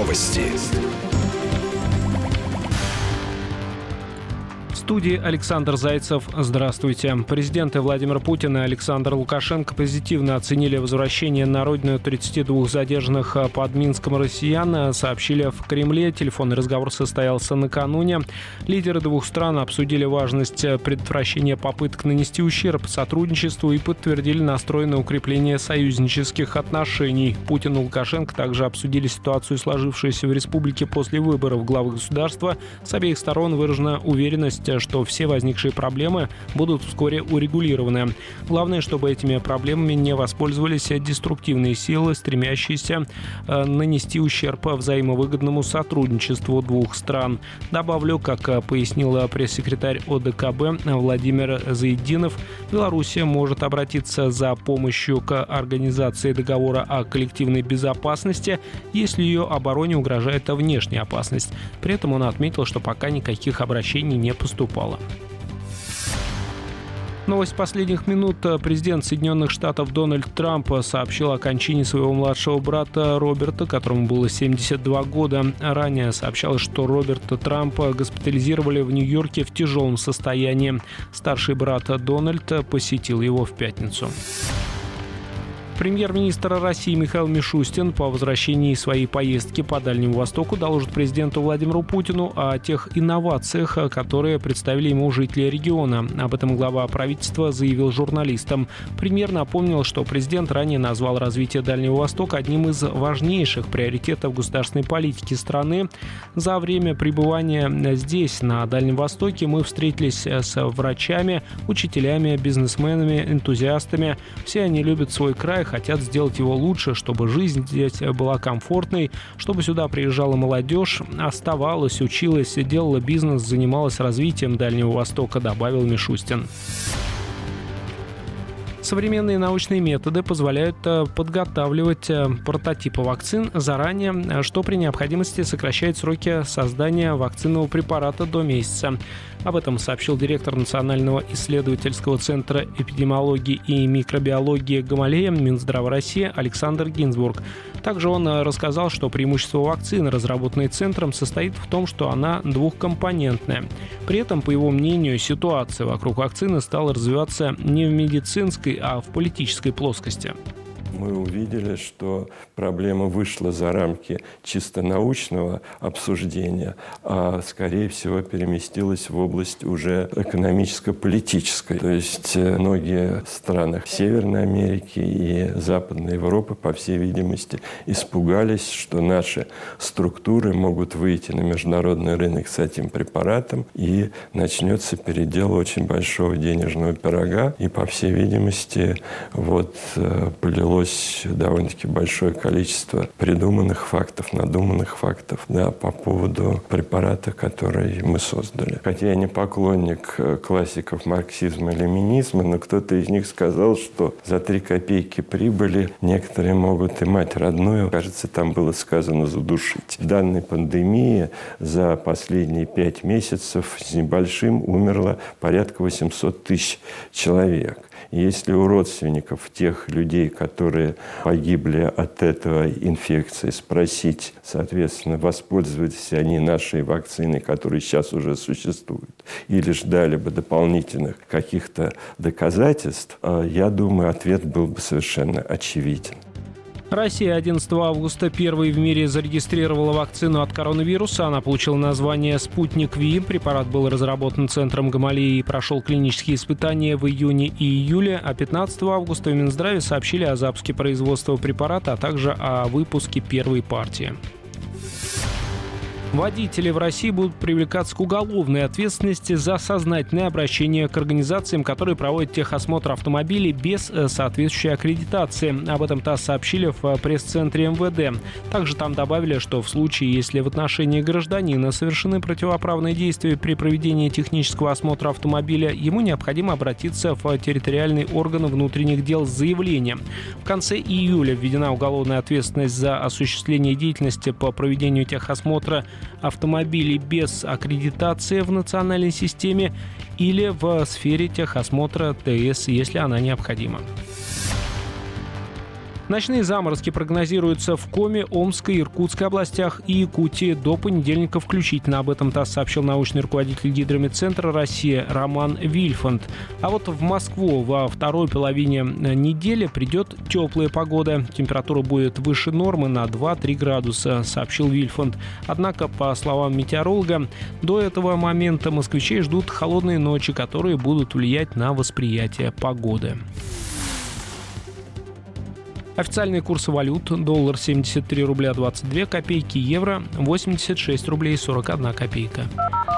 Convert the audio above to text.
Новости. В студии Александр Зайцев. Здравствуйте. Президенты Владимир Путин и Александр Лукашенко позитивно оценили возвращение на родину 32 задержанных под Минском россиян, сообщили в Кремле. Телефонный разговор состоялся накануне. Лидеры двух стран обсудили важность предотвращения попыток нанести ущерб сотрудничеству и подтвердили настрой на укрепление союзнических отношений. Путин и Лукашенко также обсудили ситуацию, сложившуюся в республике после выборов главы государства. С обеих сторон выражена уверенность, что все возникшие проблемы будут вскоре урегулированы. Главное, чтобы этими проблемами не воспользовались деструктивные силы, стремящиеся нанести ущерб взаимовыгодному сотрудничеству двух стран. Добавлю, как пояснил пресс-секретарь ОДКБ Владимир Заидинов, Белоруссия может обратиться за помощью к организации договора о коллективной безопасности, если ее обороне угрожает внешняя опасность. При этом он отметил, что пока никаких обращений не поступало. Новость последних минут. Президент Соединенных Штатов Дональд Трамп сообщил о кончине своего младшего брата Роберта, которому было 72 года. Ранее сообщалось, что Роберта Трампа госпитализировали в Нью-Йорке в тяжелом состоянии. Старший брат Дональд посетил его в пятницу. Премьер-министр России Михаил Мишустин по возвращении своей поездки по Дальнему Востоку доложит президенту Владимиру Путину о тех инновациях, которые представили ему жители региона. Об этом глава правительства заявил журналистам. Премьер напомнил, что президент ранее назвал развитие Дальнего Востока одним из важнейших приоритетов государственной политики страны. За время пребывания здесь, на Дальнем Востоке, мы встретились с врачами, учителями, бизнесменами, энтузиастами. Все они любят свой край, хотят сделать его лучше, чтобы жизнь здесь была комфортной, чтобы сюда приезжала молодежь, оставалась, училась, делала бизнес, занималась развитием Дальнего Востока, добавил Мишустин. Современные научные методы позволяют подготавливать прототипы вакцин заранее, что при необходимости сокращает сроки создания вакцинного препарата до месяца. Об этом сообщил директор Национального исследовательского центра эпидемиологии и микробиологии Гамалея Минздрава России Александр Гинзбург. Также он рассказал, что преимущество вакцины, разработанной центром, состоит в том, что она двухкомпонентная. При этом, по его мнению, ситуация вокруг вакцины стала развиваться не в медицинской, а в политической плоскости. Мы увидели, что проблема вышла за рамки чисто научного обсуждения, а, скорее всего, переместилась в область уже экономическо-политической. То есть многие страны Северной Америки и Западной Европы, по всей видимости, испугались, что наши структуры могут выйти на международный рынок с этим препаратом, и начнется передел очень большого денежного пирога. И, по всей видимости, полилось довольно-таки большое количество придуманных фактов, надуманных фактов, по поводу препарата, который мы создали. Хотя я не поклонник классиков марксизма и ленинизма, но кто-то из них сказал, что за 3 копейки прибыли некоторые могут и мать родную, кажется, там было сказано, задушить. В данной пандемии за последние 5 месяцев с небольшим умерло порядка 800 тысяч человек. Если у родственников тех людей, которые погибли от этой инфекции, спросить, соответственно, воспользовались ли они нашей вакциной, которая сейчас уже существует, или ждали бы дополнительных каких-то доказательств, я думаю, ответ был бы совершенно очевиден. Россия 11 августа первой в мире зарегистрировала вакцину от коронавируса. Она получила название «Спутник Ви». Препарат был разработан центром Гамалеи и прошел клинические испытания в июне и июле. А 15 августа в Минздраве сообщили о запуске производства препарата, а также о выпуске первой партии. Водители в России будут привлекаться к уголовной ответственности за сознательное обращение к организациям, которые проводят техосмотр автомобилей без соответствующей аккредитации. Об этом ТАСС сообщили в пресс-центре МВД. Также там добавили, что в случае, если в отношении гражданина совершены противоправные действия при проведении технического осмотра автомобиля, ему необходимо обратиться в территориальный орган внутренних дел с заявлением. В конце июля введена уголовная ответственность за осуществление деятельности по проведению техосмотра автомобилей без аккредитации в национальной системе или в сфере техосмотра ТС, если она необходима. Ночные заморозки прогнозируются в Коми, Омской, Иркутской областях и Якутии до понедельника включительно. Об этом ТАСС сообщил научный руководитель Гидрометцентра России Роман Вильфанд. А вот в Москву во второй половине недели придет теплая погода. Температура будет выше нормы на 2-3 градуса, сообщил Вильфанд. Однако, по словам метеоролога, до этого момента москвичей ждут холодные ночи, которые будут влиять на восприятие погоды. Официальные курсы валют: доллар 73 рубля 22 копейки, евро 86 рублей 41 копейка.